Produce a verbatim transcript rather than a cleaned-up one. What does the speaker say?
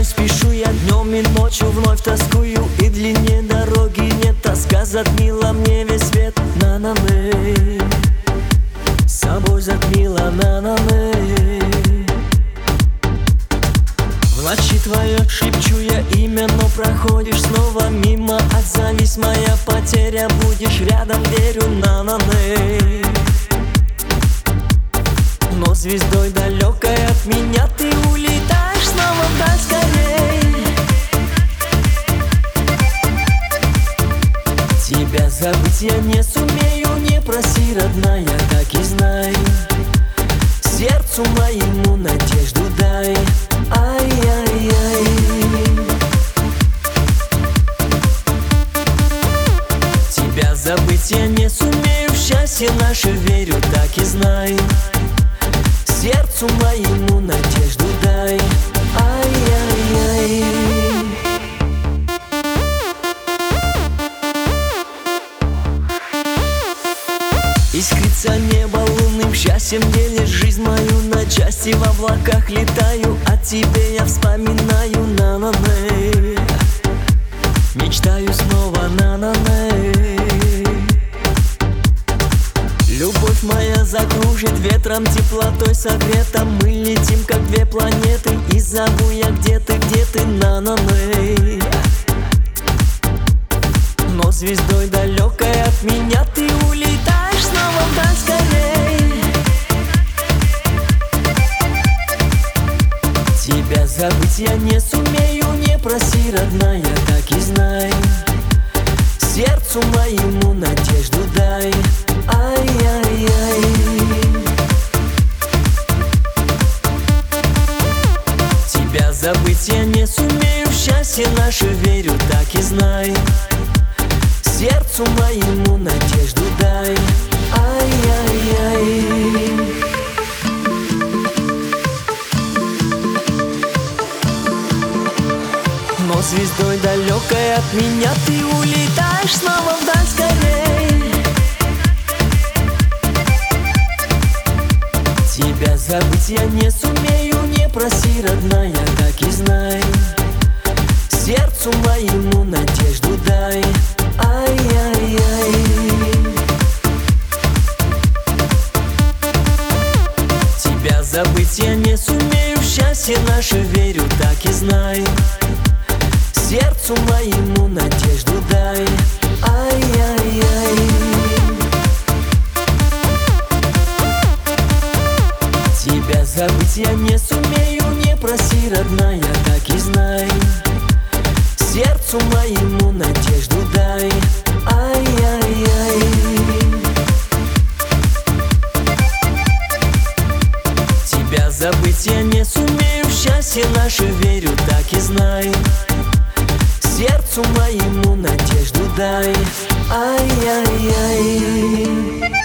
спешу я днем и ночью, вновь тоскую, и длиннее дороги нет. Тоска затмила мне весь свет, на-на-ней, собой затмила, на-на-ней. В ночи твое шепчу я имя, но проходишь снова мимо. Отзовись, моя потеря, будешь рядом, верю, на-на-ней. Но звездой далекой от меня ты улетаешь снова вдаль скорей. Тебя забыть я не сумею, не проси, родная, так и знай. Сердцу моему надежду дай. Ай-яй-яй. Тебя забыть я не сумею, в счастье наше верю, так и знай. Сердцу моему надежду дай. Ай-яй-яй. Искрится небо лунным счастьем, делишь жизнь мою на части. В облаках летаю, о тебе я вспоминаю, на-на-ней. Мечтаю снова, на-на-ней. Любовь моя закружит ветром, теплотой согрета. Мы летим, как две планеты, и зову я, где ты, где ты, на-на-ней. Но звездой далекой от меня ты улетаешь снова вдаль скорей. Тебя забыть я не сумею, не проси, родная, так и знай. Сердцу моему надежду дай. Ай-яй-яй. Тебя забыть я не сумею, в счастье наше верю, так и знай. Сердцу моему надежду дай. Ай-яй-яй. Но звездой далекой от меня ты улетаешь снова вдаль скорей. Тебя забыть я не сумею, не проси, родная, так и знай. Сердцу моему надежду дай. Ай-яй-яй. Тебя забыть я не сумею, в счастье наше верю, так и знай. Сердцу моему надежду дай. Ай-яй-яй. Тебя забыть я не сумею, не проси, родная, так и знай. Сердцу моему надежду дай. Ай-яй-яй. Тебя забыть я не сумею, в счастье наше верю, так и знай. Сердцу моему надежду дай. Ай-яй-яй.